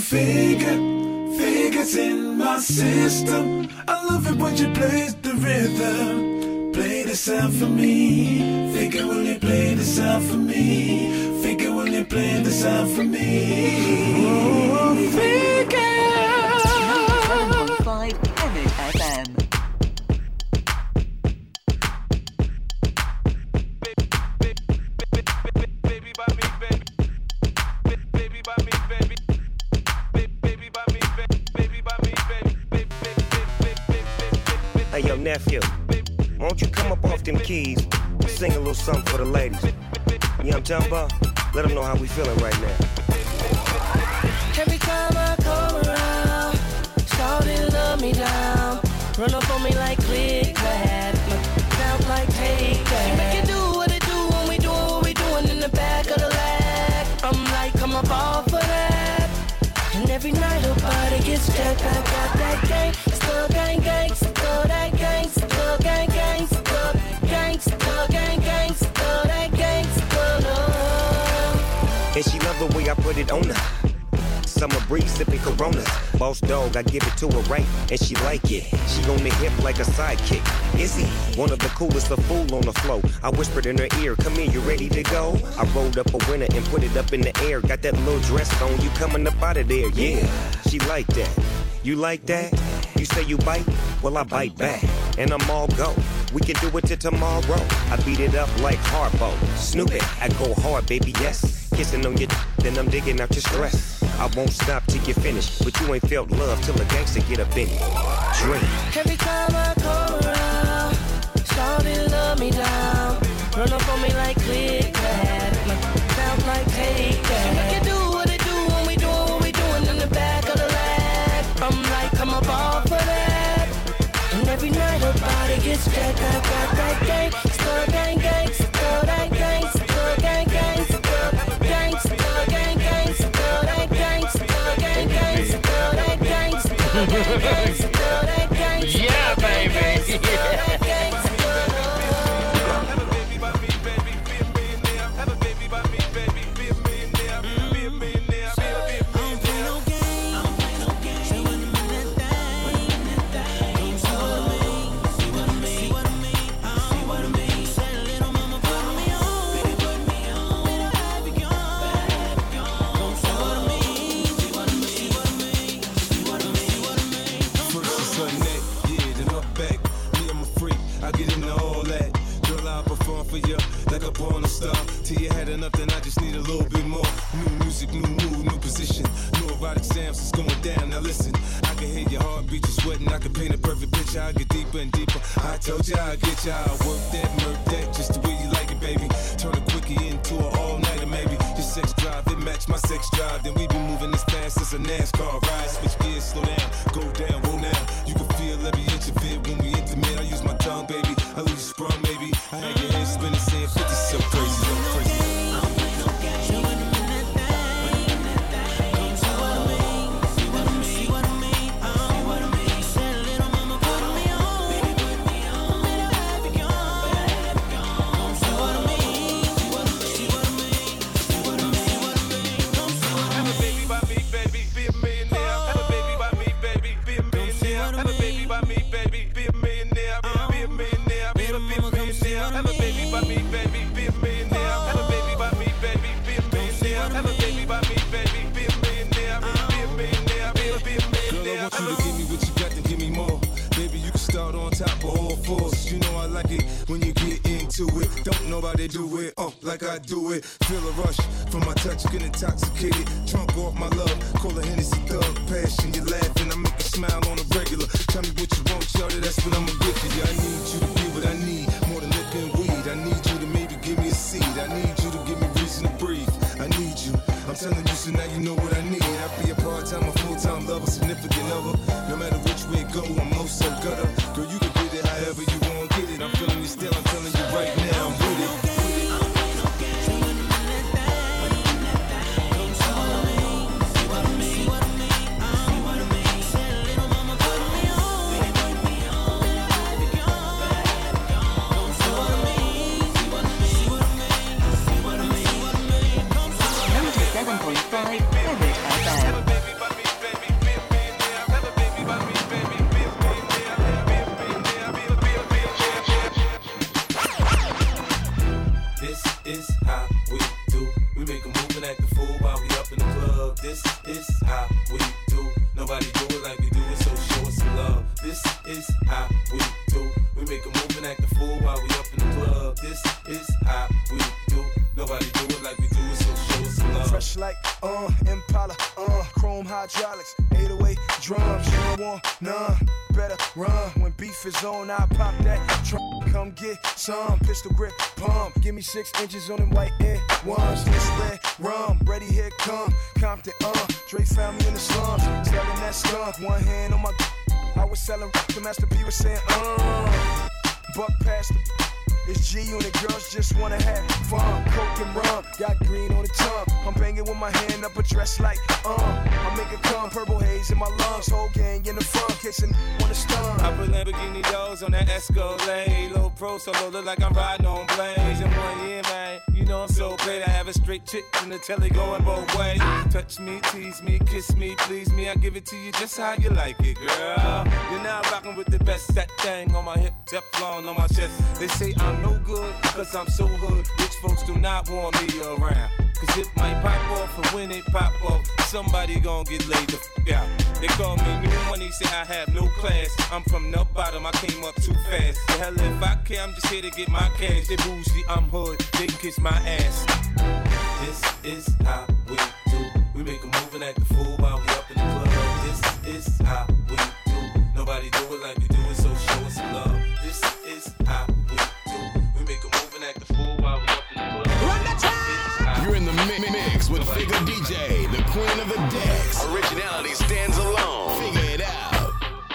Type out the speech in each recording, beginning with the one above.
Figures in my system. I love it when you play the rhythm. Play the sound for me. Figure, will you play the sound for me? Figure, will you play the sound for me? Oh, figure. 7.5 MFM. Hey, yo, nephew, won't you come up off them keys and sing a little something for the ladies? You know what I'm talking about? Let them know how we feeling right now. Every time I come around, shawty love me down. Run up on me like click clack, sound like take that. She make it do what it do when we doing what we doing in the back of the lag. I'm like, come up off of that. And every night her body gets jacked. I got that gang, still gang gang, still that gang, still gang gang, still gang, still gang gang, still that gang, still love. And she love the way I put it on her. Summer breeze sipping Coronas. Boss dog, I give it to her right, and she like it. She on the hip like a sidekick. Izzy, one of the coolest, a fool on the flow. I whispered in her ear, come here, you ready to go? I rolled up a winner and put it up in the air. Got that little dress on, you coming up out of there, yeah. She like that. You like that? You say you bite? Well, I bite back. And I'm all go. We can do it till tomorrow. I beat it up like Harpo. Snoop it, I go hard, baby, yes. Kissing on your then I'm digging out your stress. I won't stop till you finish, but you ain't felt love till a gangster get up in it. Drink. Every time I come around, shawty love me down. Run up on me like click clack, sound like take that. She make it do what it do when we doing what we doing in the back of the lag. I'm like, come up off of that. And every night her body gets jacked. I got that gang, still gang gang, still that gang, still gang gang, still gang, still gang gang, still that gang, still gang gang, still that gang, still gang gang, still that gang. Yeah, baby. Yeah. Till you had enough, then I just need a little bit more. New music, new mood, new position. New erotic sounds is going down. Now listen, I can hear your heartbeat, you sweating. I can paint a perfect picture. I get deeper and deeper. I told you I'd get you. I'll work that, murk that, just the way you like it, baby. Turn a quickie into an all-nighter, maybe. Your sex drive, it match my sex drive. Then we been moving this fast as a NASCAR ride. Switch gears, slow down, go down, roll now. You can feel every inch of it when we intimate. I use my tongue, baby. I leave you sprung, maybe. I had your head spinning, saying 50 so crazy, so crazy. Don't nobody do it, like I do it. Feel a rush from my touch, get intoxicated. Drunk off my love, call a Hennessy thug. Passion, you laughing, I make you smile on a regular. Tell me what you want, shawty, that's what I'ma get for you. I need you to be what I need, more than liquor and weed. I need you to maybe give me a seed. I need you to give me reason to breathe. I need you, I'm telling you, so now you know what I need. I be a part-time or full-time lover, significant other. No matter which way it go, I'm most so gutter. Girl, you can get it however you want, get it. I'm feeling you still, I'm telling you right now, I'm with it. FM. Nobody do it like we do it, so show us some love. This is how we do. We make a move and act a fool while we up in the club. This is how we do. Nobody do it like we do it, so show us some love. Fresh like, Impala, chrome hydraulics, 808 drums. You don't want none, better run. When beef is on, I pop that trunk. Come get some, pistol grip, pump. Give me 6 inches on them white air ones. This red rum, ready, here come Compton, Dre found me in the slums, selling that skunk. One hand on my, I was selling, the Master P was saying, buck past the, it's G-Unit, girls just wanna have fun. Coke and rum, got green on the tongue. I'm banging with my hand up a dress like, I make it come, purple haze in my lungs. Whole gang in the front, kissing on the stump. I put Lamborghini doors on that Escalade. Low pro solo, look like I'm riding on blades. In 1 year, man, you know I'm so paid. I have a straight chick in the telly going both ways. Touch me, tease me, kiss me, please me. I give it to you just how you like it, girl. You're now rocking with the best. That thing on my hip, Teflon on my chest. They say I'm no good, cause I'm so hood. Rich folks do not want me around, cause it might pop off, and when it pop off, somebody gon' get laid the f*** out. They call me new money, say I have no class. I'm from the bottom, I came up too fast. The hell if I care, I'm just here to get my cash. They bougie, I'm hood, they kiss my ass. This is how we do. We make a move and act a fool while we up in the club. This is how we do. Nobody do it like we do it, so show us some love. This is how we do. We make a move and act a fool while we up in the club. Run the time! You're in the mix with Figure DJ, the queen of the decks. Originality stands alone. Figure it out.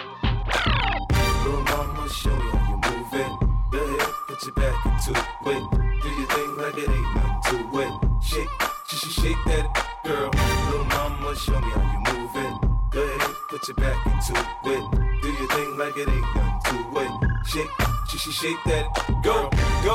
Little mama, show me how you move it. Go ahead, put your back into it. Do your thing like it ain't nothing to it. Shake that girl. Little mama, show me how you move it. Go ahead, put your back into it. Do your thing like it ain't nothing to it. Shake that girl.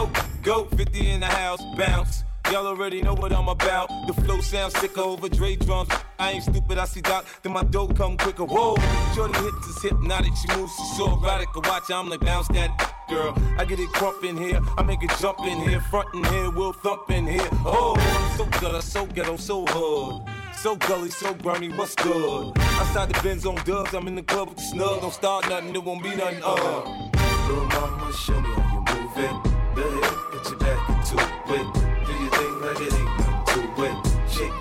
Go, 50 in the house, bounce. Y'all already know what I'm about. The flow sounds sicker over Dre drums. I ain't stupid, I see Doc, then my dough come quicker. Whoa, shorty hits is hypnotic, she moves, she's so erotic. I watch her, I'm like, bounce that girl. I get it crump in here, I make it jump in here, front in here, we'll thump in here. Oh, I'm so gutter, so ghetto, so hood. So gully, so grimy, what's good? Outside the Benz on dubs, I'm in the club with the snug. Don't start nothing, there won't be nothing, Little mama, show me how you move it. Go ahead, put your back into it. Do your thing like it ain't nothing to it.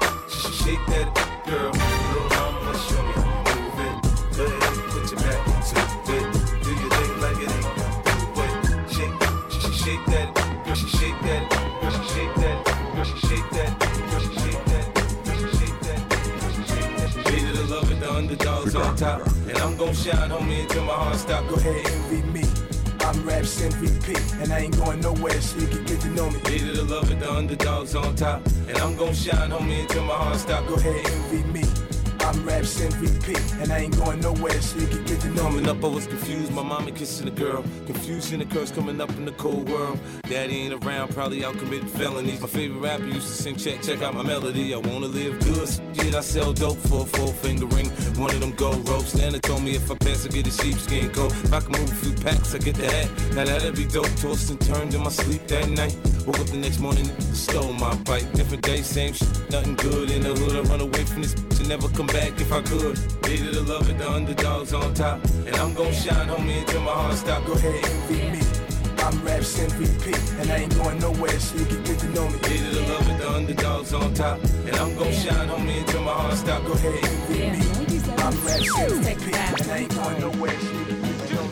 Shake that girl. Little mama, show me how you move it. Go ahead, put your back into it. Do your thing like it ain't nothing to it. Shake that girl, she shake that girl, she shake that girl, she shake that girl, she shake that girl, she shake that girl, she shake that. Hated to love it, the underdogs on top, and I'm gon' shine, homie, until my heart stop. Go ahead, envy me. I'm Raps MVP, and I ain't going nowhere, so you can get to know me. Hated to love it, the underdogs on top, and I'm gon' shine, homie, until my heart stop. Go ahead, envy me. I'm Raps MVP, and I ain't going nowhere, so you can get to know me. Coming up, I was confused, my mama kissing a girl. Confusion occurs coming up in the cold world. Daddy ain't around, probably out committing felonies. My favorite rapper used to sing, check out my melody. I wanna live good, shit, I sell dope for a 4-finger ring. One of them gold ropes. Nana told me if I pass, I get a sheepskin coat. If I can move a few packs, I get the hat. Now that'd be dope. Tossed and turned in my sleep that night. Woke up the next morning, stole my bike. Different day, same shit, nothing good in the hood. I run away from this bitch and never come back if I could. Hated to love it, the underdogs on top, and I'm gon' shine, homie, until my heart stop. Go ahead, envy me. I'm Raps MVP, and I ain't going nowhere, so you can get to know me. Hated to love it, the underdogs on top, and I'm gon' shine, homie, until my heart stop. Go ahead, envy me. I'm Raps MVP, and I ain't going nowhere, so you can get to know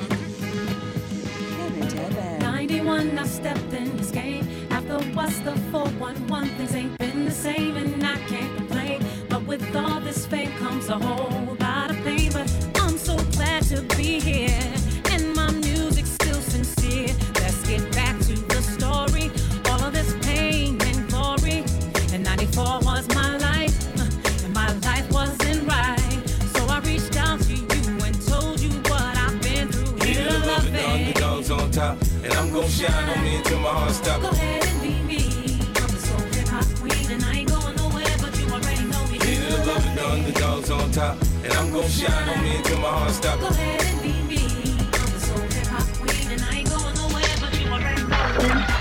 me. 91, I stepped in this game. After what's the 411, things ain't been the same, and I can't complain. But with all this fame comes a whole lot of pain. But I'm so glad to be here, and my music's still sincere. Let's get back to the story. All of this pain and glory. And 94 was my life, and my life wasn't right. So I reached out to you and told you what I've been through. Hated to love it, the underdogs on top, and I'm gon' shine, homie, until my heart stop. Go ahead and be me. I'm the soul hip-hop queen, and I ain't going nowhere, but you already know me. Hated to love it, the underdogs on top, and I'm gon' shine, homie, until my heart stop. Go ahead and be me. I'm the soul hip-hop queen, and I ain't going nowhere, but you already know me.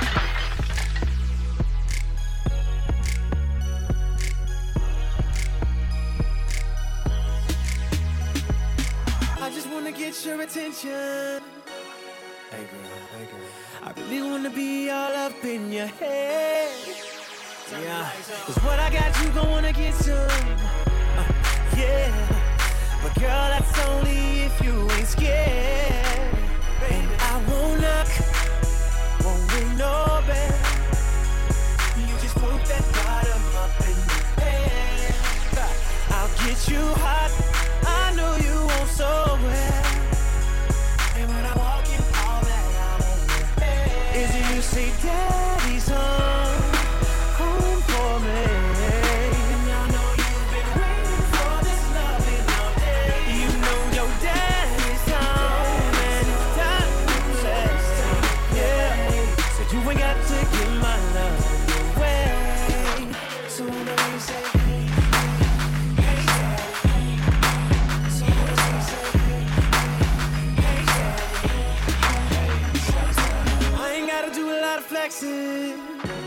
get your attention. Hey girl, I really wanna be all up in your head. Yeah, cause what I got you gon' wanna get some. Yeah, but girl, that's only if you ain't scared. And I won't knock, won't ring no bell. You just put that bottom up in the air. I'll get you hot, I know you want so well. And when I walk in, all that I want is you say, Daddy's home, home for me. And I know you've been waiting for this loving all day. You know your daddy's home, and it's time to say, yeah. So you ain't got to give my love away. So when I say, flexing.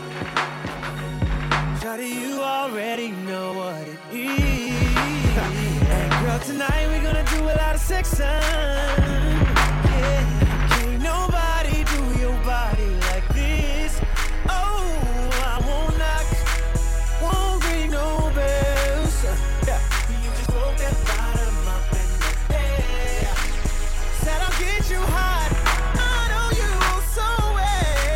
Shawty, you already know what it is. And girl, tonight we're gonna do a lot of sexing. Yeah, can't nobody do your body like this. Oh, I won't knock, won't ring no bells. Yeah, you just broke that bottom up in the air. Said I'll get you hot. I know you so well.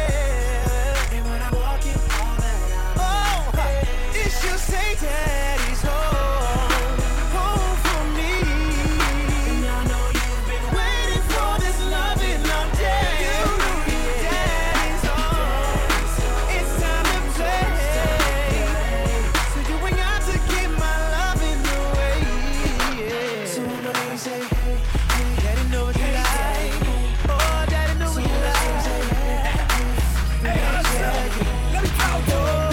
Say Daddy's home, home for me. And I know you've been waiting for this loving all day. You know your daddy's home, it's time to play. So you ain't got to give my loving away. Yeah. So I know you say, hey, hey, Daddy know what you like. Oh, Daddy know what you like. Hey, let me go.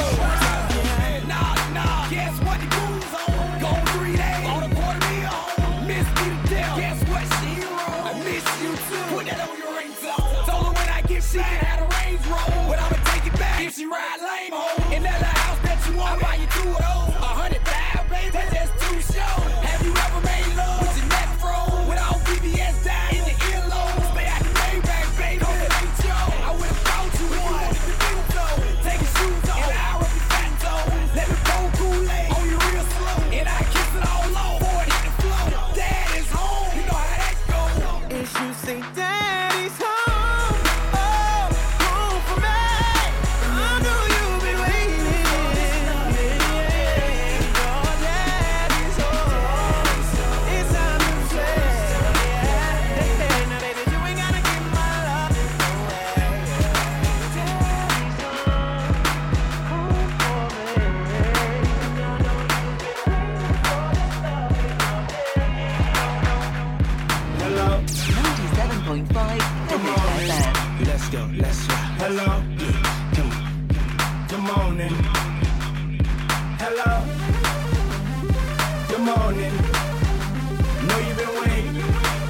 Guess what the goons on? Go 3 days on a quarter meal. Miss me to death. Guess what she wrote? I miss you too. Put that on your ringtone. Told her when I get she can have a Range Rover, but I'ma take it back if she ride lame home. In that little house that you want, I buy you 2 of those. 100,000, baby, that's just 2 shows. Have you ever made love with your neck froze? Without BBS down in the earlobe? Stay out the Maybach, baby. Cause it ain't yo. I would've thought you wanted to do so. Take your shoes off and I'll rub your fat toe. Let me go Kool-Aid on you real slow, and I kiss it all low before it hit the floor. Dad is home, you know how that goes. If you say Daddy's home, oh, home for me, I know you've been waiting. Yeah, oh, Daddy's home, it's time to play. Yeah, now baby, you ain't gotta give my love away. Daddy's home, home for me. Hello. 97.5 FM. Let's go. Hello. Good morning. Hello. Good morning. Know you've been waiting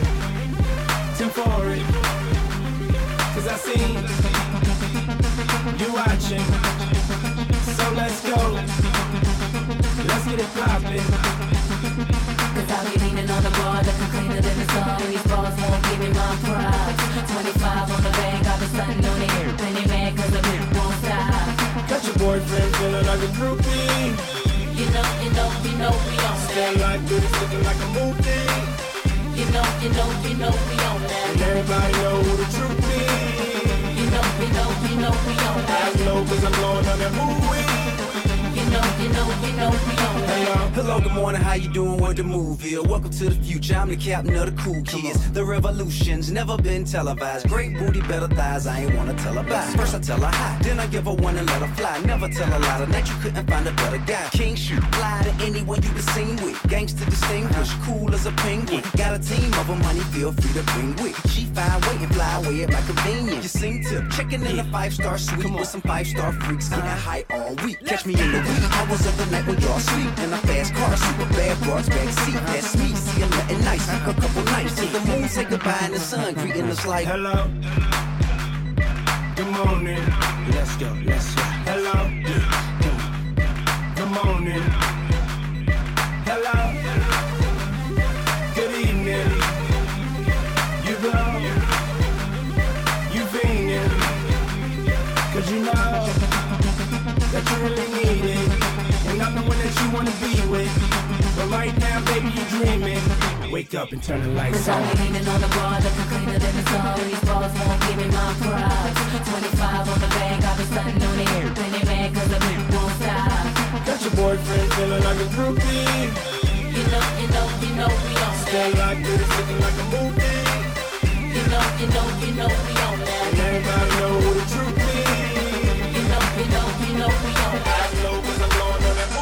for it. Cause I seen you watching. So let's go. Let's get it poppin'. Cause I'll be leaning on the bar, looking cleaner than the sun. These bars won't give me my pride. 25 on the bank, I've been stunting on it. Penny man, cause the beat won't stop. Got your boyfriend feeling like a groupie. You know we on that. Stand like this, looking like a movie. You know we on that. And everybody know who the truth is. You know we on that. I know cause I'm blowing on that movie. You know we on that. Hello, good morning, how you doing? What the move is? Welcome to the future, I'm the captain of the cool kids. The revolution's never been televised. Great booty, better thighs, I ain't wanna tell her bye. First I tell her hi, then I give her one and let her fly. Never tell a lie, tonight you couldn't find a better guy. King shoot, fly to anyone you been seen with. Gangsta distinguished, cool as a penguin. Got a team of them, honey, feel free to bring with. She fine, wait and fly away at my convenience. You seem tip, checking in a 5-star suite with some 5-star freaks, getting high all week. Catch me in the wee hours of the night when y'all sleep. In a fast car, super bad broads, back seat. That's me, see I'm nothing nice. A couple nights till the moon say goodbye and the sun greeting us like hello. Good morning. Let's go. Hello. Good morning. Hello. Good evening. screaming. Wake up and turn the lights on. I'm leaning on the bar, looking cleaner than the star. These balls won't give me my props. 25 on the bag, I've been stunting on it. Plenty mad cause the beat won't stop. Got your boyfriend feeling like a groupie. You know we on that. Stay like this, looking like a movie. You know we on that. And everybody know who the truth is. You know we on that. I know cause I'm going on that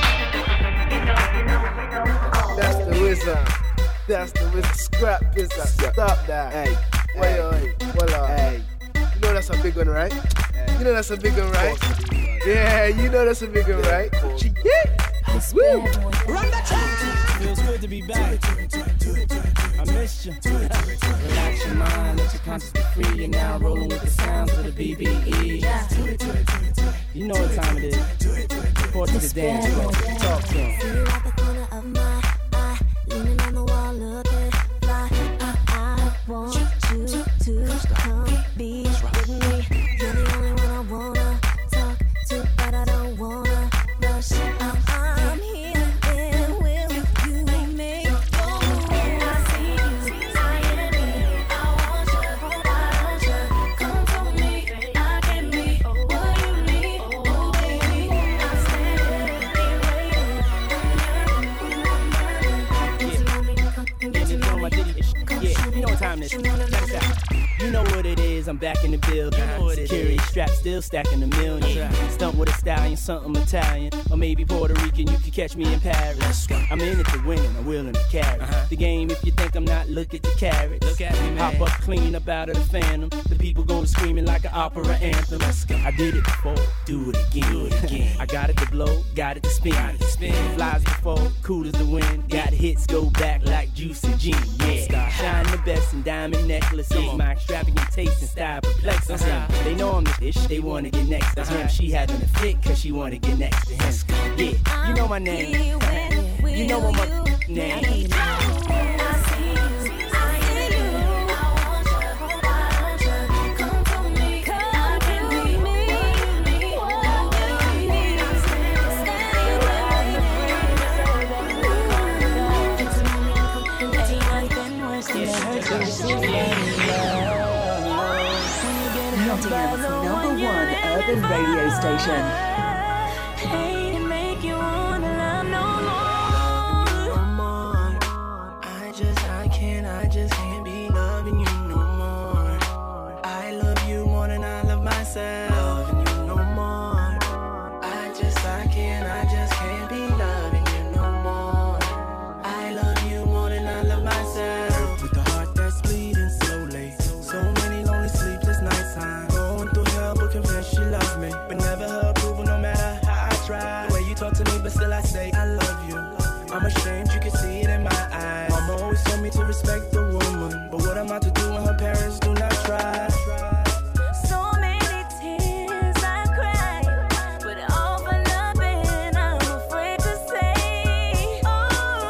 movie. That's the wizard. That's the wizard. Scrap business. Stop that. Hey. Wait. Hey. You know that's a big one, right? You know that's a big one, right? Yeah, you know that's a big one, right? Yeah. Woo. Run the track. Feels good to be back. I missed you. Relax your mind, let your conscience be free. You're now rolling with the sounds of the BBE. You know what time it is. Report to the dance floor. Talk to him. See you at the corner of my eye, leaning on the wall, looking fly. I want you to come be with me. You're the only one I wanna talk to, but I don't wanna rush. I'm here and will you make your move? I see you, I am me. I want you, come for me. I can be what you need, oh baby. I stand here yeah, you know what time it is. Check this out. You know what it is, I'm back in the building. Security strap still stacking the million. Stunt with a stallion, something Italian. Or maybe Puerto Rican, you can catch me in Paris. I'm in it to win, I'm willing to carry the game. If you think I'm not, look at the carrots. Look at me, man. Hop up clean up out of the phantom. The people go to screaming like an opera anthem. I did it before, do it again. I got it to blow, got it to spin. Flies before, cool as the wind. Got hits, go back like Juicy G. Yeah, shine the best in diamond necklaces. My extravagant taste and style perplexes them. They know I'm the dish, they wanna get next to him. She having a fit cause she wanna get next to him. Yeah, you know my name. You know what my name. Nottingham's #1 urban radio station. I just can't be loving you no more. I love you more than I love myself. Loving you no more. I just can't be loving you no more. I love you more than I love myself. With the heart that's bleeding slowly. So many lonely sleepless nights. I'm going through hell but confess she loves me. But never her approval no matter how I try. The way you talk to me but still I say I love you. I'm ashamed you can see it in my eyes. Mama always told me to respect the woman, but what am I to do when her parents do not try? So many tears I cried, but all for nothing. I'm afraid to say, oh,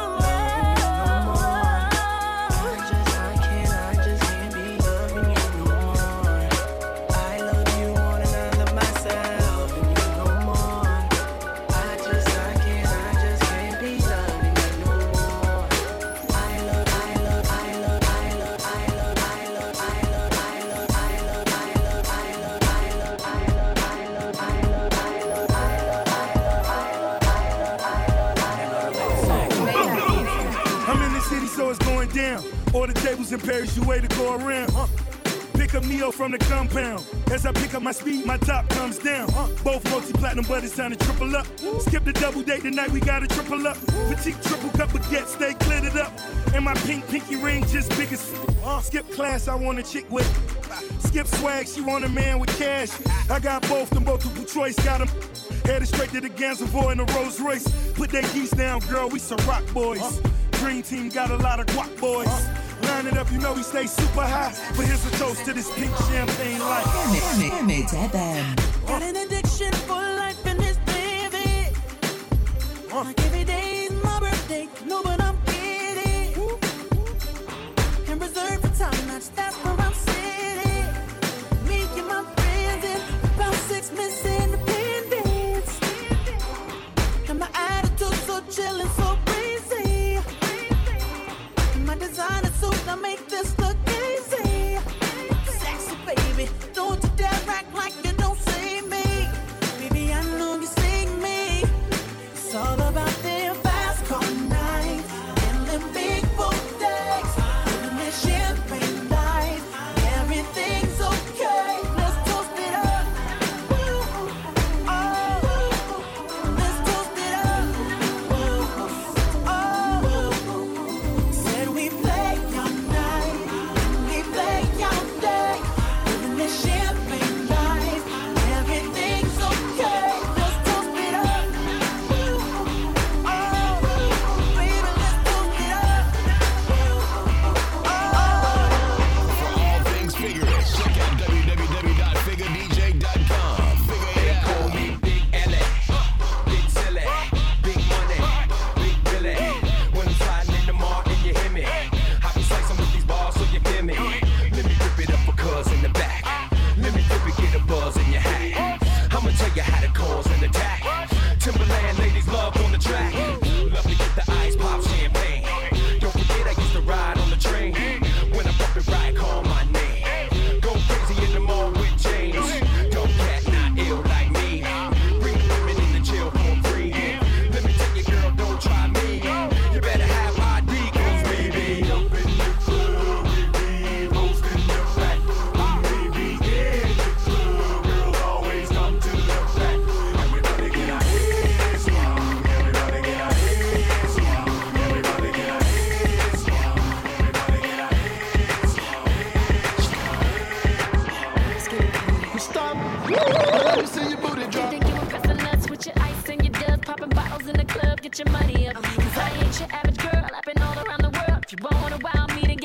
I just can't be loving you no more. I love you more than I love myself. Loving you no more. I just can't be loving you no more. I love I'm in the city, so it's going down. All the tables in Paris, you way to go around. Pick up Neo from the compound. As I pick up my speed, my top comes down. Both multi-platinum, but it's time to triple up. Skip the double date tonight, we gotta triple up. Petite triple cup baguette, stay glittered up. And my pinky ring just big as skip class, I want a chick with. Skip swag, she want a man with cash. I got both, them multiple choice, got them. Headed straight to the Gansevoort in a Rolls Royce. Put that geese down, girl, we some rock boys. Dream team got a lot of guac boys. Line it up, you know we stay super high. But here's a toast to this pink champagne light. Mid FM. Got an addiction for life and it's living. Like every day is my birthday, no, but I'm kidding. And reserve the time, that's where I'm sitting. Me and my friends in about 6 Miss Independence. And my attitude so chill and so breezy.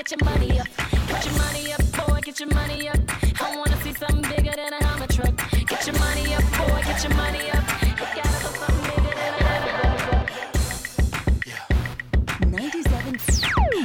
get your money up. Get your money up, boy, get your money up. I wanna see something bigger than a Hummer truck. Get your money up, boy, get your money up. You gotta do something bigger than a Hummer truck. 97.5.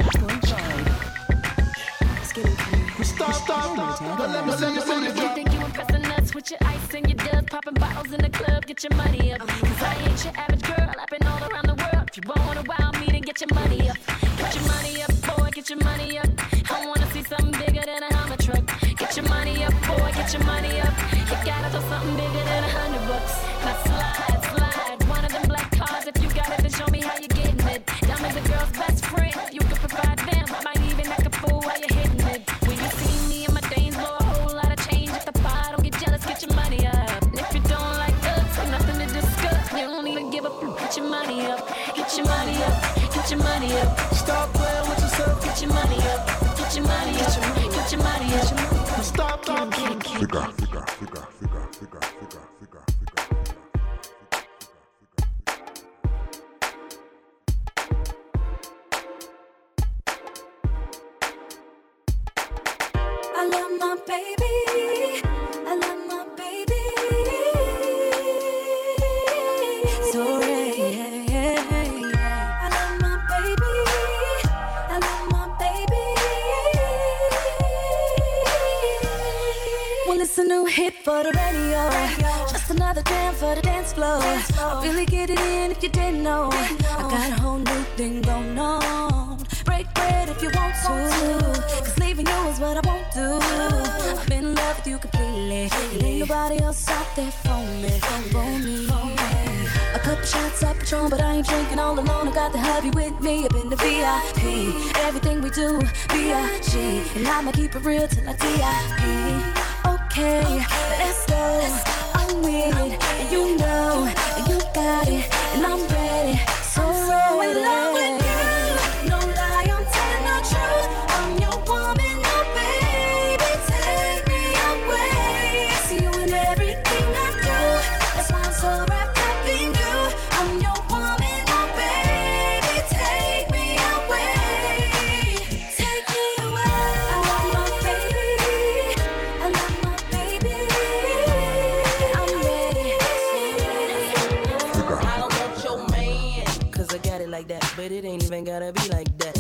You think you impressing us with your ice and your dubs, popping bottles in the club, get your money up. Cause I ain't your average girl, I've been all around the world. If you wanna wow me, then get your money up. Get your money up, boy, get your money up. I wanna see something bigger than a Hummer truck. Get your money up, boy, get your money up. You gotta do something bigger than $100. Now slide, slide, one of them black cars. If you got it, then show me how you getting it. Diamonds a girl's best friend, you can provide them. I might even act a fool while you're hitting it. When you see me and my dames blow a whole lot of change at the bar, don't get jealous, get your money up. And if you don't like us, ain't nothing to discuss. You don't even give up, get your money up. Get your money up, get your money up. Stop playing with yourself. Get your money up, get your money up, get your money up. Stop talking. I love my baby. I love my baby. So I love my baby. I love my baby. Well, it's a new hit for the radio. Just another jam for the dance floor. I really get it in if you didn't know. I got a whole new thing going on. Break bread if you want to. Cause leaving you is what I won't do. I'm in love with you completely. There ain't nobody else out there for me. A couple shots of Patron, but I ain't drinking all alone. I got the hubby with me up in the VIP. Everything we do, B.I.G. And I'ma keep it real till I D.I.P. Okay, let's go. I'm with it, and you know, and you got it, and I'm ready. So in love with you. No lie, I'm telling the truth. I'm your woman, oh baby, take me away. See you in everything I do. That's why I'm so wrapped up in you. I'm your woman, oh baby, take me away. Take me away. I love my baby. I love my baby. I'm ready. I don't want your man, cause I got it like that, but it ain't even gotta be like that.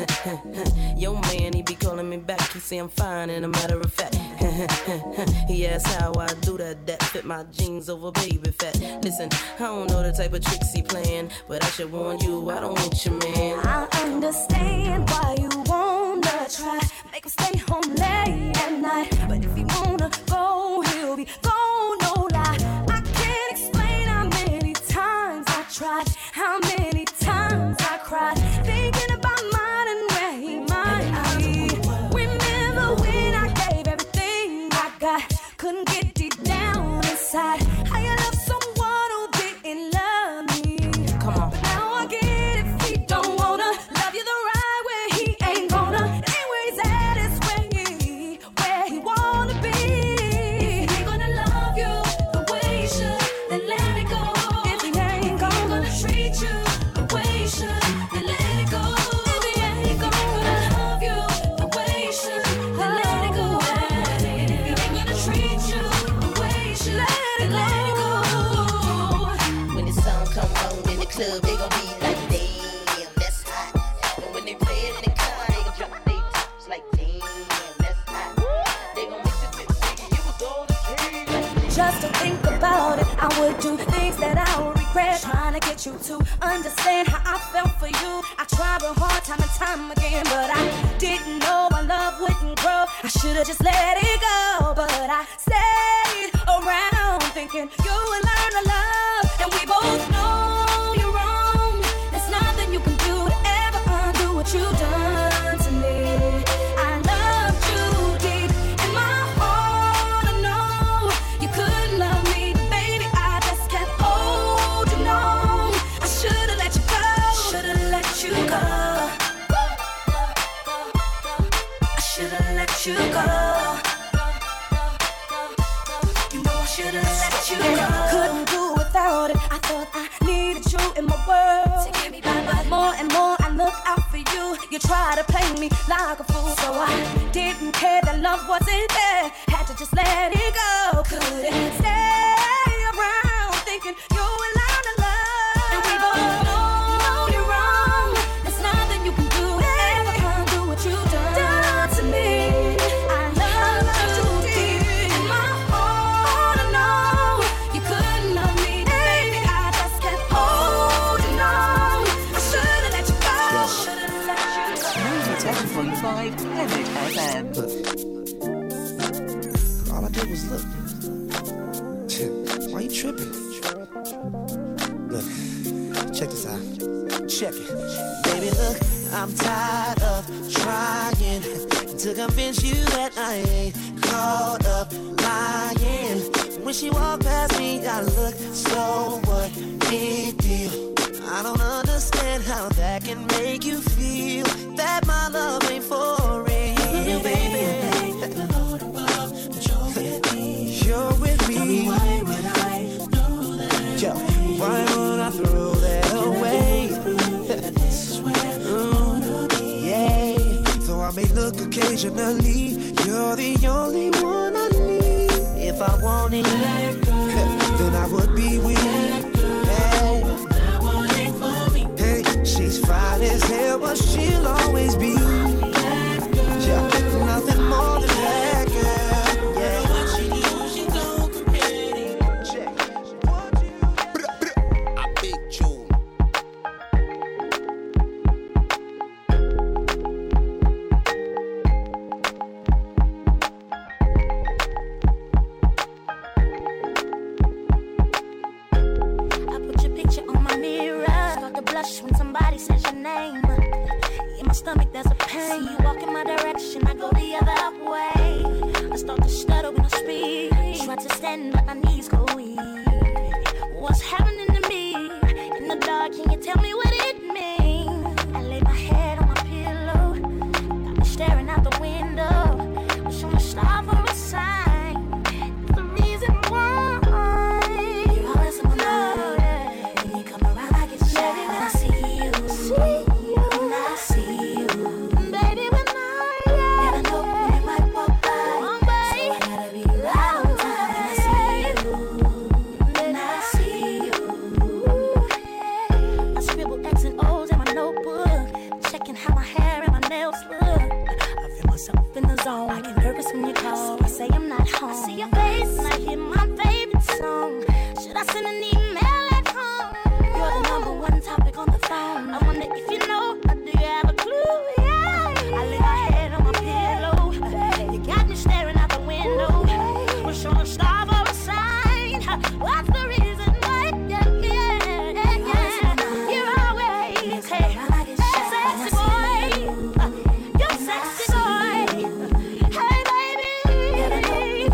Yo man, he be calling me back, he say I'm fine and a matter of fact. He asks how I do that fit my jeans over baby fat. Listen, I don't know the type of tricks he playing, but I should warn you, I don't want your man. I understand why you wanna try, make him stay home late at night. But if he wanna go, he'll be gone, no lie. I can't explain how many times I tried, how many times I cried, thinking about mine and where he might be. Remember when I gave everything I got, couldn't get deep down inside. How you love someone who didn't love me? Come on. But now I get it if he don't wanna love you the right way, he ain't gonna. It ain't where he's at, it's where he wanna be. If he ain't gonna love you the way he should, then let it go. If he ain't gonna treat you the way he should, then let it go. If he ain't gonna love you the way he should, then let it go. If he ain't gonna treat you the way he should, then let it go. When the song come on in the club, they gon' be like, damn, that's hot. And when they play it in the car, they gon' drop their tops like, damn, that's hot. They gon' mix it with Biggie, it was all the dream. Just to think about it, I would do things that I would regret. Trying to get you to understand how I felt for you. I tried real hard time and time again, but I didn't know my love wouldn't grow. I should've just let it go, but I stayed around thinking you would learn to love. And we both know you're wrong. There's nothing you can do to ever undo what you've done to me. I loved you deep in my heart. I know you couldn't love me, but baby, I just kept holding on. I should've let you go. Should've let you go. I should've let you go. You know I should've let you go. Couldn't do without it. I thought I needed you in my world to give me back, but more and more I look out for you. You try to play me like a fool. So I didn't care that love wasn't there. Had to just let it go. Couldn't stay around thinking you were allowed to love. And we both know you're wrong. There's nothing you can do to ever undo what you done to me. I love you deep in my heart. I know you couldn't love me, baby. I just kept holding on. I should've let you go. Should've let you go. 97.5 Emmett FM. All I did was look. Why you tripping? Look, check this out. Check it. Baby, look, I'm tired of trying to convince you that I ain't caught up lying. When she walked past me, I look, so what? Big deal. I don't understand how that can make you feel that my love ain't for real, baby. You're with me. Tell me why would I do that? Yo, why would I throw that away? This is where I wanna be. Yeah, though I may look occasionally, you're the only one I need. If I wanted, then I would be with you. Hey, she's fine as hell, but she'll always be. Yeah, nothing more than that, girl. Yeah. When somebody says your name, in my stomach there's a pain. You walk in my direction, I go the other way. I start to stutter when I speak. Try to stand, but my knees go weak. What's happening to me? In the dark, can you tell me what it means? I lay my head on my pillow, got me staring out the window. Wish on a star for a sign. The reason why you're always in my mind. When you come around, I get shy. When I see you, when I see you, baby, when I never know when you might walk by. So I gotta be loud on time. When I see you, when I see you, I scribble X and O's in my notebook, checking how my hair and my nails look. I feel myself in the zone. I get nervous when you call, so I say I'm not home. I see your face and I hear my favorite song. Should I send an email at home? You're the number one topic on the phone. I wonder if you know, or do you have a clue? Yeah. I lay my head on my pillow. You got me staring out the window. Wish on a star for a sign. What's the reason why? You're always hey, sexy boy. You're sexy boy. Hey baby.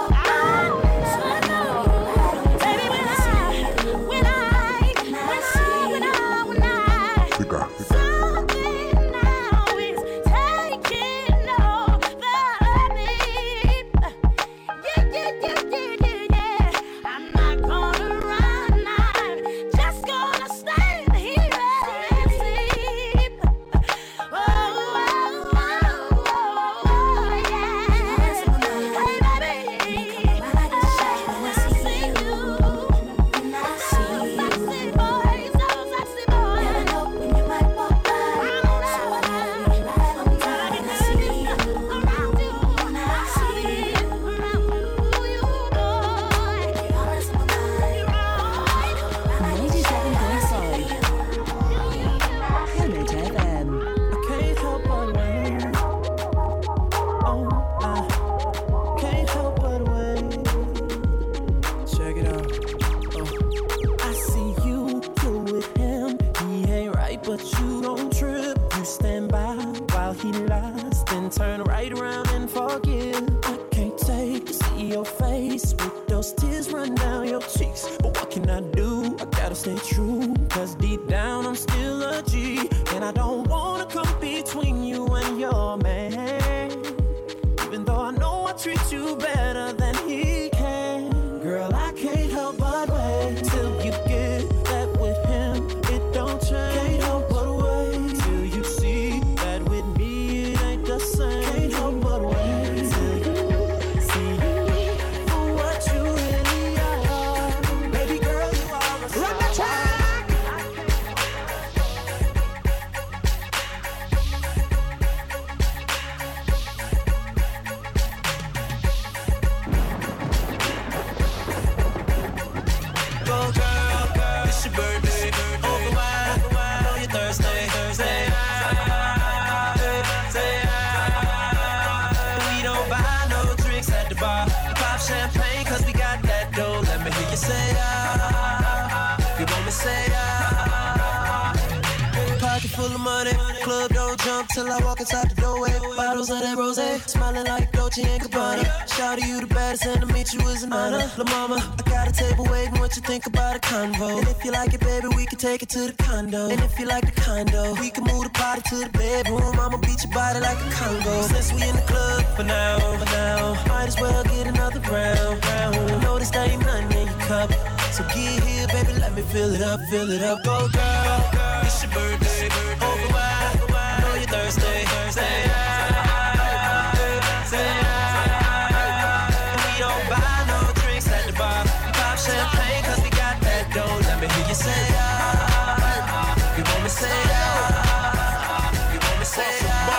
stay true, cause deep down I'm still a G, and I don't wanna come between you and your man, even though I know I treat you better than he can. Girl, I can't help but wait till you get that with him, it don't change. Can't help but wait till you see that with me club, don't jump till I walk inside the doorway. Bottles of that rosé, smiling like Dolce and Gabbana. Shawty, you the baddest, and to meet you is an honor. La mama, I got a table waiting. What you think about a convo? And if you like it, baby, we can take it to the condo. And if you like the condo, we can move the party to the bedroom. I'ma beat your body like a Congo. Since we in the club for now, might as well get another round. Notice there ain't nothing in your cup, so get here, baby, let me fill it up. Go girl, it's your birthday, over wide, I know you're thirsty. Say and we don't buy no drinks at the bar. Pop champagne 'cause we got that dough. Let me hear you say you want me say you want me say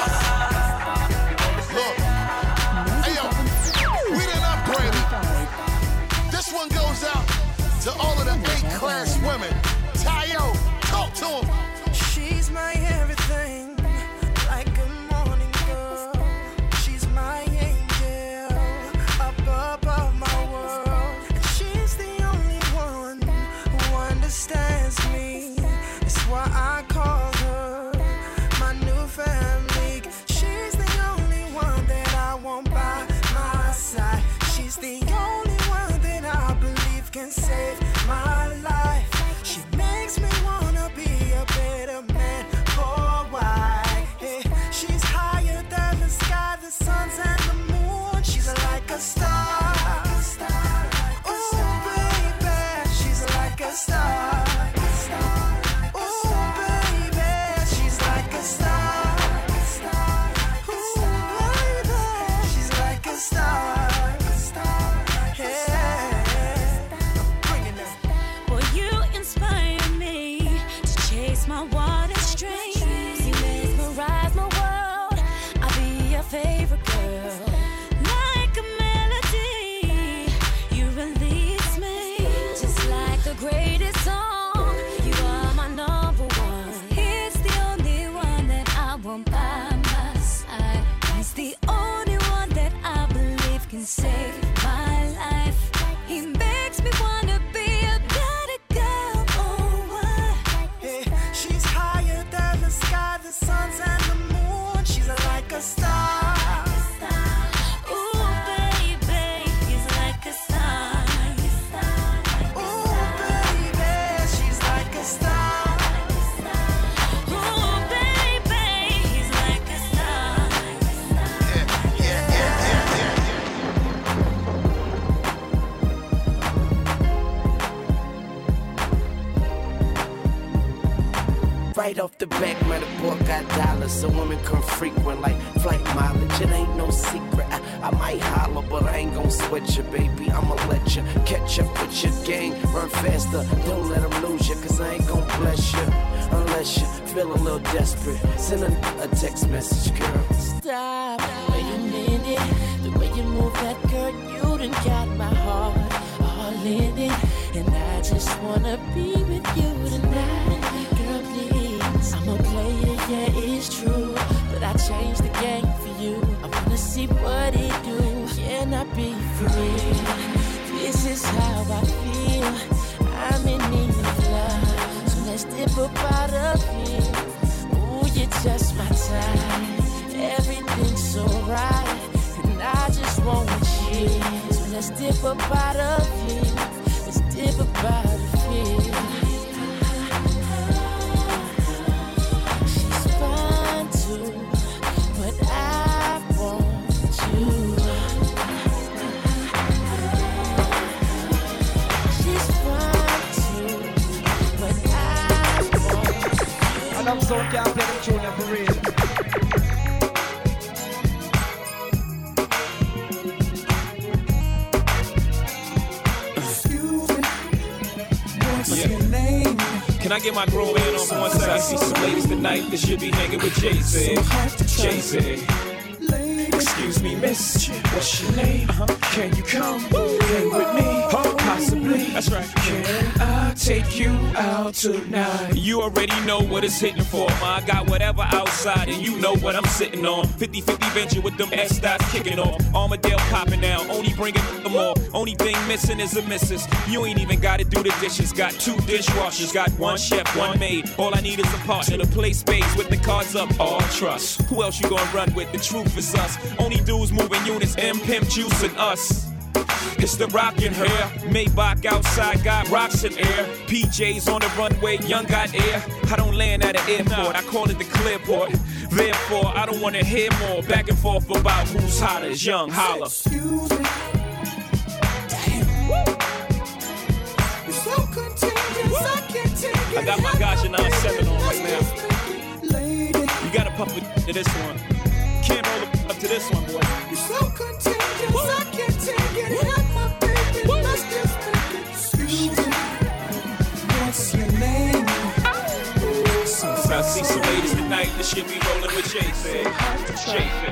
Look, hey yo, we done upgraded. This one goes out to all of the A-class women. Tayo, talk to him. She's my everything, like a morning girl. She's my angel, up above my world. And she's the only one who understands me. It's why I call her my new family. She's the only one that I want by my side. She's the only one that I believe can save my life. She makes me wanna be a better man. Oh, why? Hey, she's higher than the sky, the suns and the moon. She's like a star. Ooh, baby, she's like a star. Ooh, baby, she's like a star. Ooh, baby, she's like a star. My wildest dreams, you mesmerize my world. I'll be your favorite girl. Like a melody, you release me. Just like the greatest song, you are my number one. He's the only one that I want by my side. He's the only one that I believe can save my life. He makes me wanna be a better girl. Oh, what? She's higher than the sky, the suns and the moon. She's like a star. Ooh, baby, he's like a star. Ooh, baby, she's like a star. Ooh, baby, he's like a star. Right off the back, man, the boy got dollars, so women come frequent like flight mileage. It ain't no secret. I might holler, but I ain't gon' sweat you, baby. I'ma let you catch up with your gang. Run faster, don't let them lose you, 'cause I ain't gon' bless you unless you feel a little desperate. Send a text message, girl. Stop, wait a minute. The way you move that girl, you done got my heart all in it. And I just wanna be with you tonight. Girl, please, I'm a player, yeah, it's true. But I changed the game for you. I wanna see what it do. Can I be free? This is how I feel. I'm in need of love. So let's dip up out of here. Ooh, you're just my time. Everything's so right. And I just want you. So let's dip up out of here. Let's dip up out of here. She's fine too, but I want you. She's fine too, but I want you. And I'm so can't play them tune for real. Can I get my grown man on for 1 second? I see some ladies tonight that should be hanging with Jay-Z. Jay-Z. Excuse me, miss, what's your name? Can you come hang with me? Possibly. That's right. Can I take you out tonight? You already know what it's hitting for. I got whatever outside and you know what I'm sitting on. 50-50 venture with them S-dots kicking off. Armadale popping now, only bringing them more. Only thing missing is a missus. You ain't even gotta do the dishes. Got 2 dishwashers, got 1 chef, 1 maid. All I need is a partner to play spades with the cards up. All trust. Who else you gonna run with? The truth is us. Only dudes moving units, M Pimp Juice and us. It's the rockin' hair. Maybach outside got rocks in air. PJs on the runway, young got air. I don't land at an airport, I call it the clearport. Therefore, I don't wanna hear more back and forth about who's hotter. It's young, holla. Excuse me. Damn. You're so contagious, I can't take it. I got my Gaja 97 on right now. You gotta puff it to this one. Can't roll up to this one, boy. You're so contagious, I can't take it. Have my baby, let's just make it. Excuse me. What's your name? I see some ladies tonight that should be rolling with Jay-Z. Jay-Z.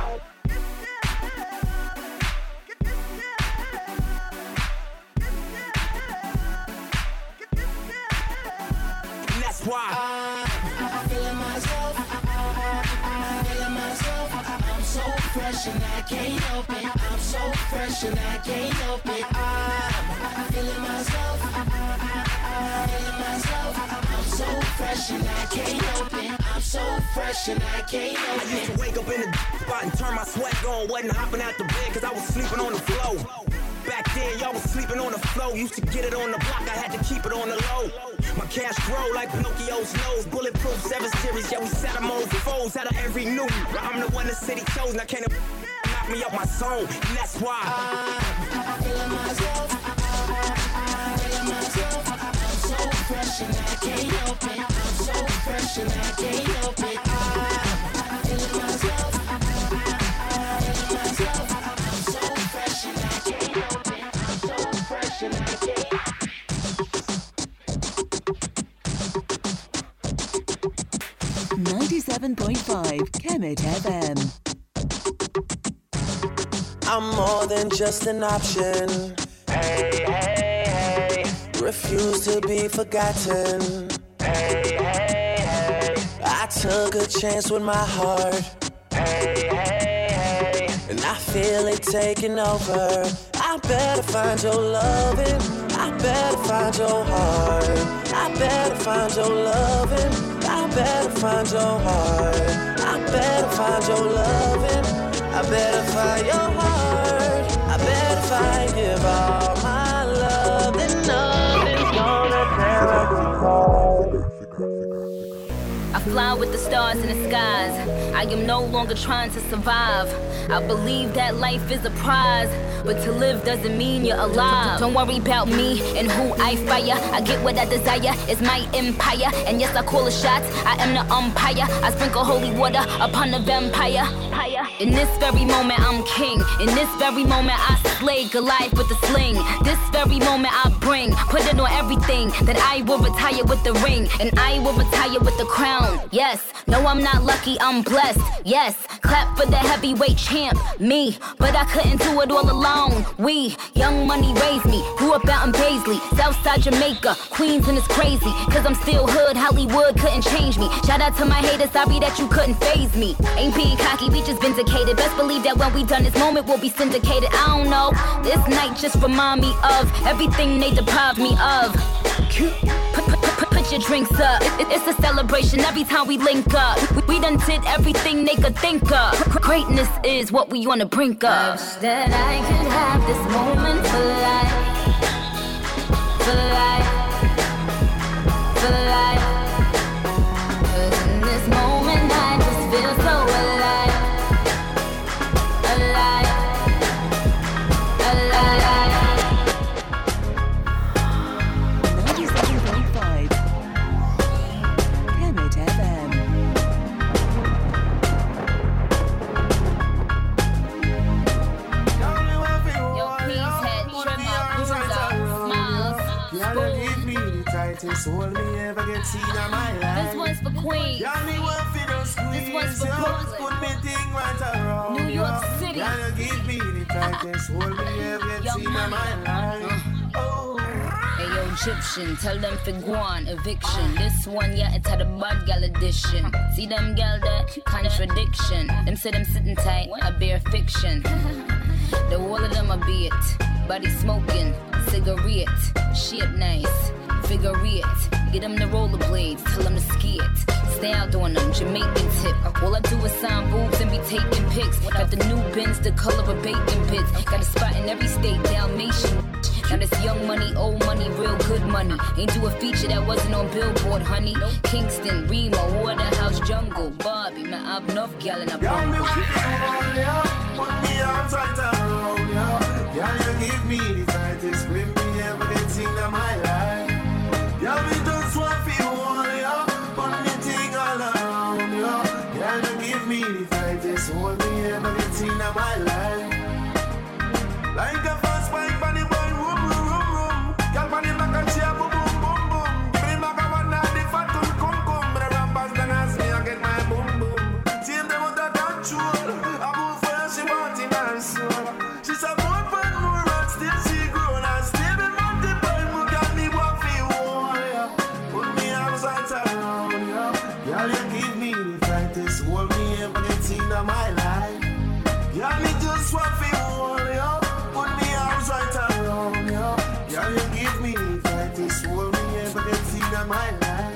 That's why I'm feeling myself. I'm feeling myself. I'm so fresh and I can't help it. I'm so fresh and I can't help it. I'm feeling myself. I'm feeling myself. I'm so fresh and I can't help it. I'm so fresh and I can't help it. I used to wake up in the spot and turn my sweat on. Wasn't hopping out the bed cause I was sleeping on the floor. Back then, y'all was sleeping on the floor. Used to get it on the block, I had to keep it on the low. My cash grow like Pinocchio's nose. Bulletproof 7 Series, yeah, we set them on foes out of every new. I'm the one the city chose, now can't knock me off my zone. And that's why I'm feeling myself. I'm feeling myself. I'm so fresh and I can't help it. I'm so fresh and I can't help it. I'm feeling myself. I'm feeling myself. I'm so fresh and I can't help it. I'm so fresh and I can't. 97.5 Kemet FM. I'm more than just an option. Hey, hey, hey. Refuse to be forgotten. Hey, hey, hey. I took a chance with my heart. Hey, hey, hey. And I feel it taking over. I better find your loving. I better find your heart. I better find your loving. I better find your heart. I better find your loving. I better find your heart. I better find, give all my love. Then nothing's gonna tear us apart. I fly with the stars in the skies. I am no longer trying to survive. I believe that life is a prize, but to live doesn't mean you're alive. Don't worry about me and who I fire. I get what I desire, it's my empire. And yes, I call the shots, I am the umpire. I sprinkle holy water upon the vampire. In this very moment, I'm king. In this very moment, I slay Goliath with the sling. This very moment, I bring, put it on everything. That I will retire with the ring, and I will retire with the crown. Yes, no, I'm not lucky, I'm blessed. Yes, clap for the heavyweight champ, me. But I couldn't do it all alone. We, Young Money raised me. Grew up out in Paisley, Southside Jamaica, Queens, and it's crazy. Cause I'm still hood, Hollywood couldn't change me. Shout out to my haters, sorry that you couldn't faze me. Ain't being cocky, we just vindicated. Best believe that when we done this moment, we'll be syndicated. I don't know, this night just remind me of everything they deprived me of. Put your drinks up. It's a celebration every time we link up. We done did everything they could think of. Greatness is what we on the brink of. That I could have this moment for life. For life. For life. 'Cause in this moment I just feel so alive. Alive. Alive. 97.5 Kemet FM. Yo, please head, trim up, smiles, Give me the tightest hold me ever get seen in my life. This one's for Queens. Y'all me want for the squeeze. This one's for Brooklyn. Put me thing right around. New York City. Y'all give me the tightest hold me ever get seen in my life. Oh, Egyptian. Tell them for guan, eviction. This one, yeah, it's had a bad gal edition. See them gal that contradiction. Them say them sitting tight, I bear fiction. The whole of them a be it. Body smoking, cigarette, shape nice, figure it. Get them the rollerblades, tell them to ski it. Stay out on them, Jamaican tip. All I do is sign boobs and be taking pics. Got the new bins, the color of bacon bits. Got a spot in every state, Dalmatian. Now this young money, old money, real good money. Ain't do a feature that wasn't on Billboard, honey. Kingston, Remo, Waterhouse, Jungle, Bobby, man, I've enough gal in a bungle. Put me arms right around you. Girl, you give me the tightest grip me ever get seen in my life. Girl, me just want to hold you. Put me thing all around you. Girl, you give me the tightest hold me ever get seen in my life. Like a fast bike on the boy, room. Girl, on the back and she a boom. Give me back a one night, the fat come. But the rappers done ask me, I get my boom. Team them out of control. I move for her, she want in her soul. She's a more fun, more and still she grown. And still be multiple, more got me what feel warrior. Put me arms right around you. Girl, you give me the tightest hold me ever get seen in my life. Girl, me just want feel warrior. Put me arms right around you. Girl, you give me the tightest hold me ever get seen in my life.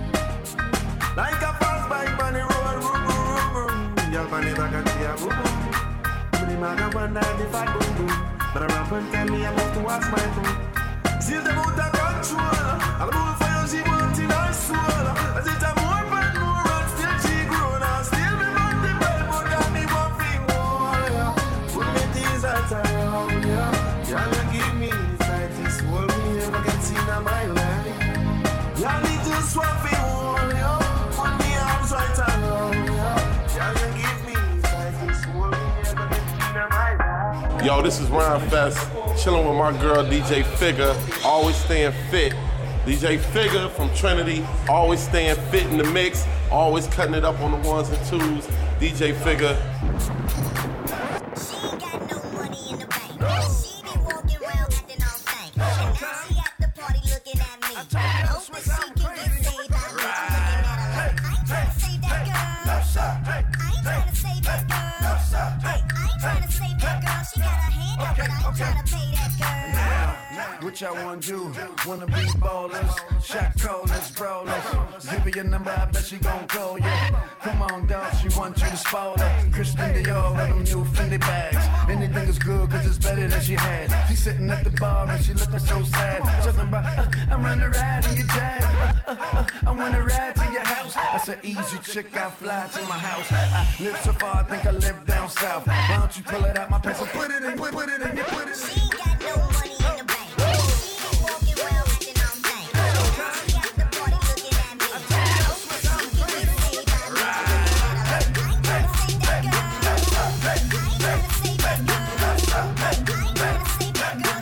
Like a fast bike on the road, girl, on the back and she a boom. The man a one night the fat boom. But a rapper tell me I must to watch my food. See them out of control. I'll move for you, she wants in her soul. As it's a more fun, more and still she grown. And still be multiple, but got me one thing more. Put me things right around you. Girl, you give me the tightest hold me ever get seen in my life. Girl, me just want to hold you. Put me arms right around you. Girl, you give me the tightest hold me ever get seen in my life. Yo, this is Ryan Fest, chilling with my girl DJ Figure, always staying fit. DJ Figure from Trinity, always staying fit in the mix, always cutting it up on the ones and twos. DJ Figure. She ain't got no money in the bank. She be walking around acting all stank. And now she at the party looking at me. Hoping she can get saved by me. I ain't trying to save that girl. I ain't trying to save that girl. Hey, I ain't trying to save that girl. She got her hand up, but I ain't trying to pay that girl. What y'all wanna do? Wanna be ballers, shot callers, brawlers. Give her your number, I bet she gon' call you. Come on, dog, she want you to spoil her. Christian Dior with them new Fendi bags. Anything is good, cause it's better than she had. She sitting at the bar and she looking so sad. Talking about, I wanna ride in your jag. I wanna ride to your house. That's an easy chick, I fly to my house. I live so far, I think I live down south. Why don't you pull it out my pants and put it in, put it in, put it in. She ain't got no money in the bank. She be walking around acting all stank. She at the party looking at me. Hoping she can get saved by me. I ain't trying to save that girl. I ain't trying to save that girl. I ain't trying to save that girl.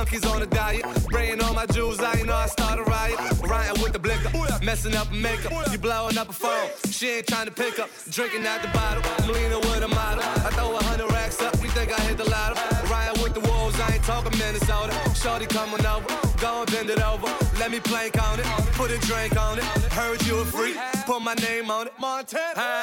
monkeys on a diet. Spraying on my jewels, I know I start a riot. Riding with the blicker, messing up her makeup. You blowing up a phone, she ain't trying to pick up. Drinking at the bottle, I'm leaning with a model. I throw 100 racks up, you think I hit the lotto. Riding with the wolves, I ain't talking Minnesota. Shorty coming over, go and bend it over. Let me plank on it, put a drink on it. Heard you a freak, put my name on it. Montana.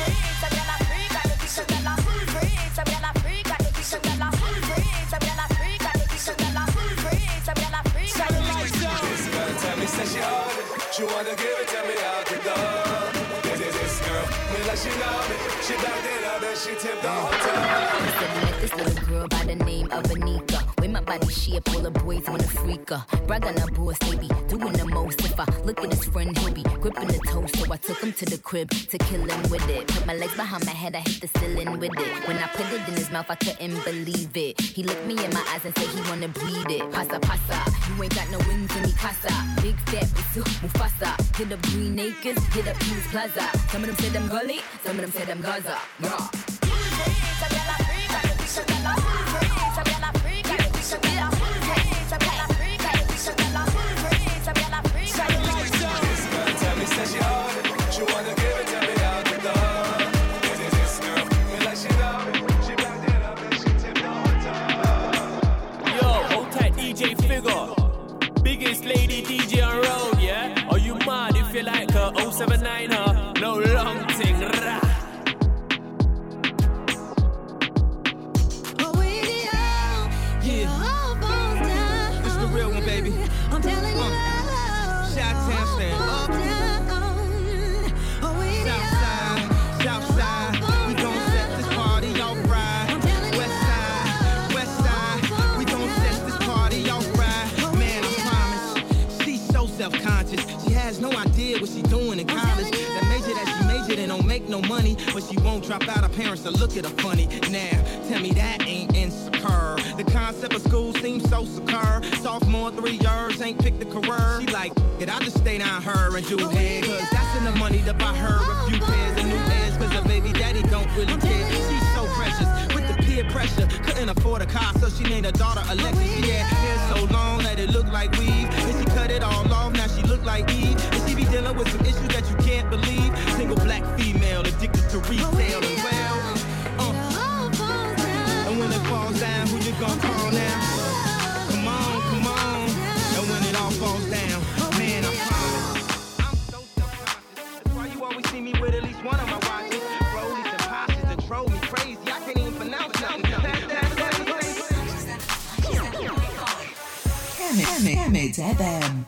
Said she own it, she wanna give it to me out the door. This girl, me like she know me, she backed it up and she tipped the hotel. Met this little girl by the name of Anika. With my body shape, all the boys wanna freak her. Brag on her boss, they be doing the most. If I look at his friend, he'll be gripping the toe. So I took him to the crib to kill him with it. Put my legs behind my head, I hit the ceiling with it. When I put it in his mouth, I couldn't believe it. He looked me in my eyes and said he wanna breed it. Pasa, pasa, you ain't got no wings in me casa. Big fat, Mufasa. Hit up Green Acres, hit up Kings Plaza. Some of them said I'm gully, some of them said I'm Gaza. Raw. Lady DJ on road, yeah? Are you mad if you like her? 079 her, no long thing. Rah. Yeah, it's the real one, baby. I'm telling you, Chi-Town stand. Southside, we gon' set this party off right. Westside, we gon' set this party off right. Man, I promise, she's so self-conscious. She has no idea what she's doing in college. That major that she majored in don't make no money, but she won't drop out. Her parents will look at her funny. Now, tell me that ain't insecure. The concept of school seems so secure. Sophomore, 3 years, ain't picked a career. She like, I'll just stay down her and do head. Cause that's enough money to buy her a few pairs of new ears. Cause her baby daddy don't really care. She's so precious with the peer pressure. Couldn't afford a car, so she named her daughter Alexis. She had hair so long that it looked like weave. And she cut it all off, now she look like Eve. And she be dealing with some issues that you can't believe. Single black female addicted to retail and well. And when it falls down, who you gon' call now? Come on, come on. And when it all falls down, man, I promise. I'm so self-conscious. That's why you always see me with at least one of my watches. Rollies and Poshes that drove me crazy. I can't even pronounce nothing. Kemet FM.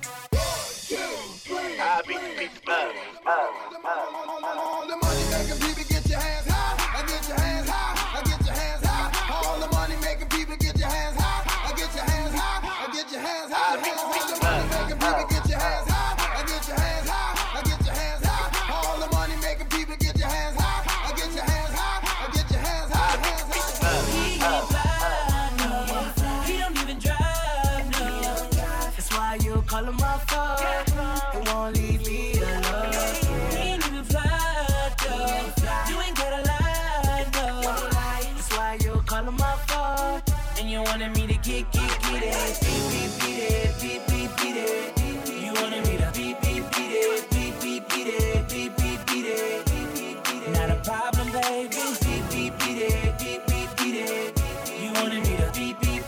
I beat the beat all the money making people get your hands high. I get your hands high. I get your hands high. All the money making people get your hands high. I get your hands high. I get your hands high. All the money making people get your hands high. I get your hands high. I get your hands high. All the money making people get your hands high. I get your hands high. I get your hands high. He ain't fly, no. He don't even drive, no. That's why you call him my phone. He won't leave me alone. He ain't even fly, though. You ain't got a lie, no. That's why you call him my phone. And you wanted me to get it. Beat it. You wanted me to beat it. Beat it. Not a problem, baby. Beat it. You wanted me to beat it.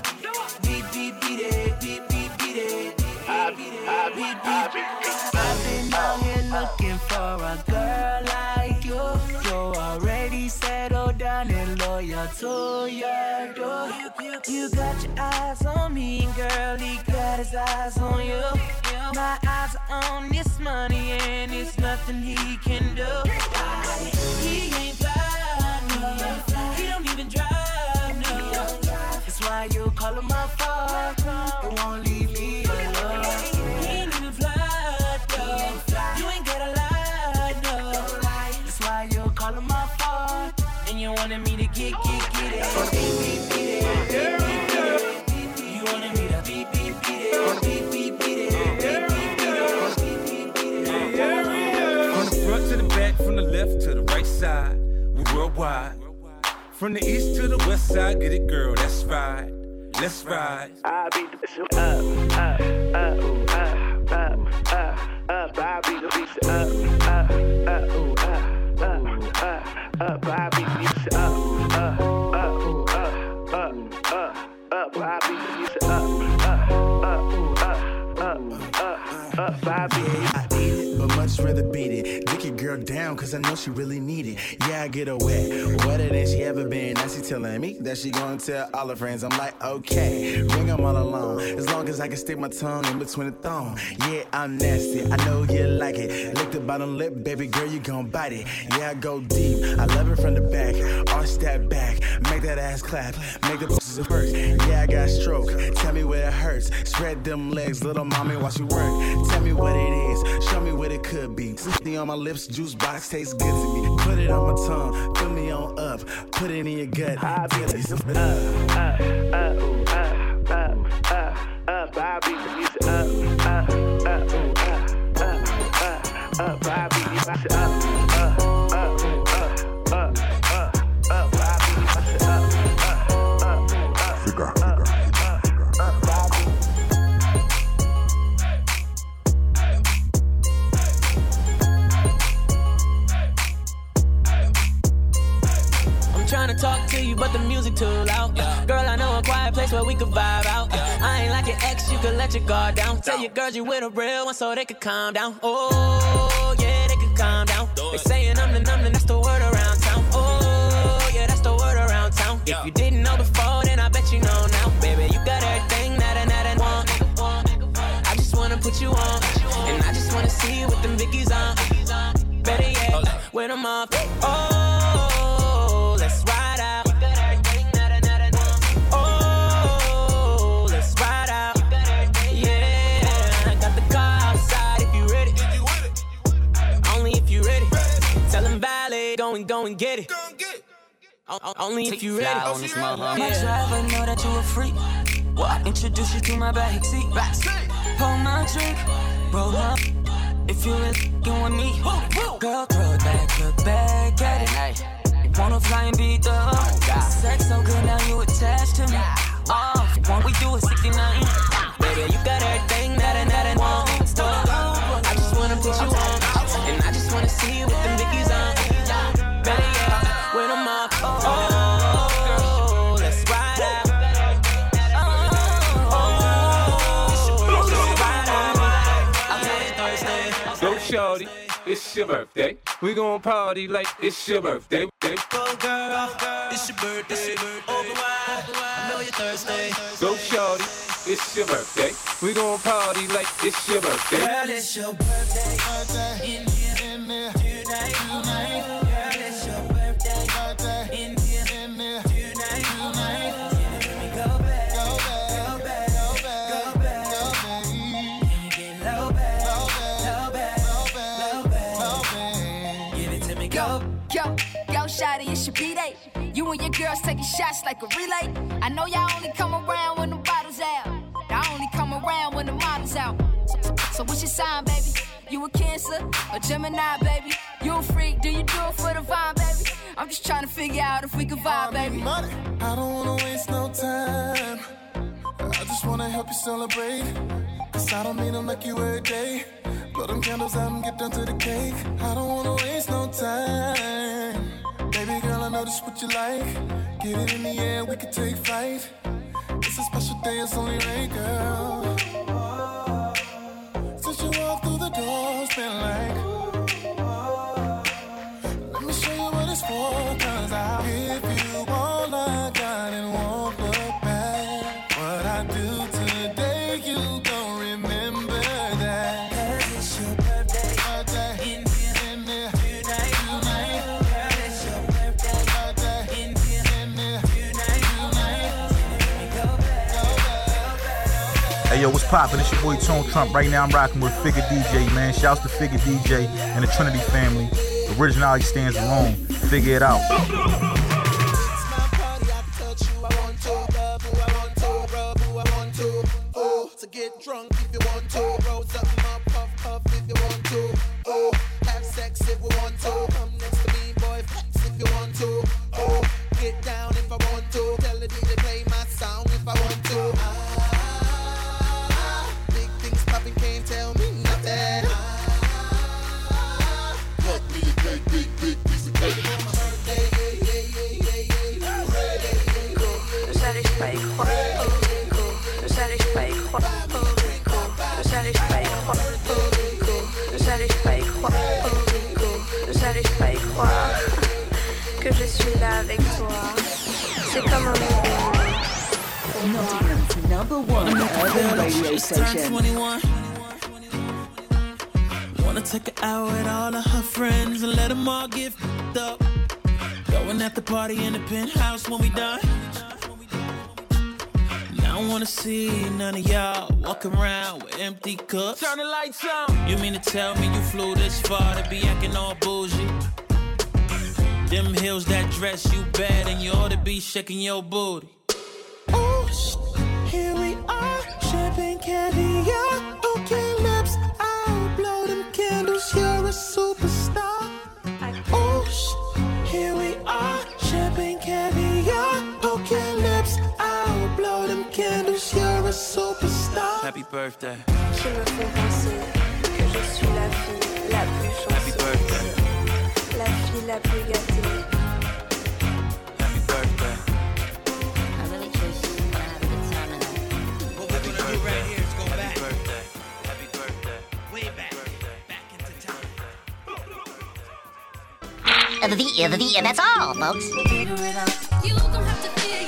I've been out here looking for a girl like you. You're already settled down and loyal to your door. You got your eyes on me, girl. He got his eyes on you. My eyes are on this money, and it's nothing he can do. He ain't fly, no. He don't even drive, no. That's why you call him my phone. He won't leave me alone. He ain't even fly, though. You ain't got a lie, no. That's why you call him my phone. And you wanted me to get it. Beat it. You wanted me to beat it. From the front to the back, from the left to the right side, we worldwide. From the east to the west side, get it, girl, that's right. let's ride. I beat the bitch up, I beat the bitch up, I beat the bitch up, I beat the bitch I eat it, but much rather beat it. Dick your girl down, cause I know she really need it. Yeah, I get her wet, wetter than she ever been. Now she telling me that she gonna tell all her friends. I'm like, okay, bring them all along. As long as I can stick my tongue in between the thong. Yeah, I'm nasty, I know you like it. Lick the bottom lip, baby girl, you gon' bite it. Yeah, I go deep, I love it from the back. Arch that back, make that ass clap. Make the pussy hurt. Yeah, I got stroke, tell me where it hurts. Spread them legs, little mommy, watch you work. Tell me what it is, show me what it could be. Something on my lips, juice box tastes good to me. Put it on my tongue, fill me on up. Put it in your gut, I beat it up. Trying to talk to you, but the music too loud. Girl, I know a quiet place where we could vibe out. I ain't like your ex, you could let your guard down. Tell your girls you with a real one so they could calm down. Oh, yeah, they could calm down. They saying I'm the that's the word around town. Oh, yeah, that's the word around town. If you didn't know before, then I bet you know now. Baby, you got everything that I want. I just wanna put you on, and I just wanna see you with them Vickies on. Better yet, with them off. Oh, let's ride out. Oh, let's ride out. Yeah, I got the car outside if you ready. Only if you ready. Tell them valet, go and get it. Only if you ready. My driver know that you a freak. I introduce you to my backseat. Hold my drink, roll up. If you really with me, girl, throw it back, look back at it. You wanna fly and beat the sex so good now you attached to me. Oh, when we do it 69. Baby, you got everything that I want. I just wanna put you on, and I just wanna see you with them Vickies on. Better yet, with them up. Oh, let's ride out. Go shorty, it's your birthday. We gon' party like it's your birthday. Go girl, it's your birthday. Over wide, I know you're thirsty. Go shorty, it's your birthday. We gon' party like it's your birthday. Girl, it's your birthday. In here, tonight. Girl, it's your birthday. In here, tonight. Let me go back. Yo, shawty, it's your B-Day. You and your girls taking shots like a relay. I know y'all only come around when the bottles out. I only come around when the model's out. So what's your sign, baby? You a Cancer or Gemini, baby? You a freak, do you do it for the vibe, baby? I'm just trying to figure out if we can vibe, baby. I don't wanna waste no time. I just wanna help you celebrate. Cause I don't mean to make you every day. Blow them candles out and get down to the cake. I don't wanna waste no time. Baby girl, I know this what you like. Get it in the air, we can take flight. It's a special day, it's only right, girl. Since you walk through the door, it's been like, let me show you what it's for. Cause I'll give you all I got and won't look back. What I do today, you gon' remember that. Cause it's your birthday. In here, tonight. Girl, it's your birthday. In here, tonight. Let me go back. Hey yo, what's poppin'? It's your boy Tone Trump. Right now I'm rocking with Figure DJ, man. Shouts to Figure DJ and the Trinity family. Originality stands alone. Figure it out. To get drunk if you want to, roll something up, puff if you want to. Oh, have sex if we want to. Come next to me, boy, flex if you want to. Oh, get down if I want to. Tell the DJ play my song if I want to. Rico, j'arrive pas à y croire que je suis là avec toi. C'est comme un movie. Nottingham's #1 urban radio station. 21. Wanna take her out with all of her friends and let them all get f***ed up. Going at the party in the penthouse when we done. I don't wanna see none of y'all walking around with empty cups. Turn the lights on. You mean to tell me you flew this far to be acting all bougie? Them heels, that dress, you bad and you ought to be shaking your booty. Oh, here we are, champagne caviar, okay lips, I'll blow them candles, you're a superstar. Oh, here we are, champagne caviar, okay lips, I'll blow them candles, you're a superstar. Happy birthday. Qui me font penser que je suis la fille la plus chanceuse. Happy birthday. La fille la plus gâtée. Happy birthday. I really just want to have a good time tonight. What we're gonna do right here is go back. Happy birthday. Happy birthday. Way back. Back into time. And that's all, folks. You gon' have to feel